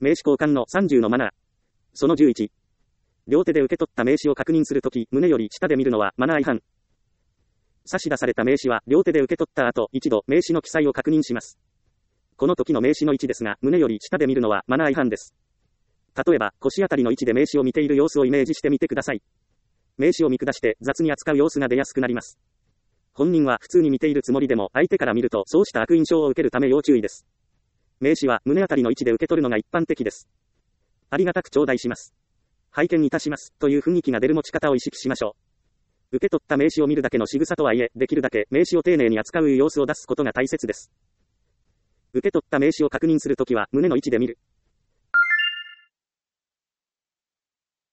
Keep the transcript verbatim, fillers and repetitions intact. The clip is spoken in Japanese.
名刺交換のさんじゅうのマナー。そのじゅういち。両手で受け取った名刺を確認するとき、胸より下で見るのはマナー違反。差し出された名刺は両手で受け取った後、一度名刺の記載を確認します。この時の名刺の位置ですが、胸より下で見るのはマナー違反です。例えば、腰あたりの位置で名刺を見ている様子をイメージしてみてください。名刺を見下して雑に扱う様子が出やすくなります。本人は普通に見ているつもりでも、相手から見るとそうした悪印象を受けるため要注意です。名刺は胸あたりの位置で受け取るのが一般的です。ありがたく頂戴します。拝見いたします。という雰囲気が出る持ち方を意識しましょう。受け取った名刺を見るだけの仕草とはいえ、できるだけ名刺を丁寧に扱う様子を出すことが大切です。受け取った名刺を確認するときは、胸の位置で見る。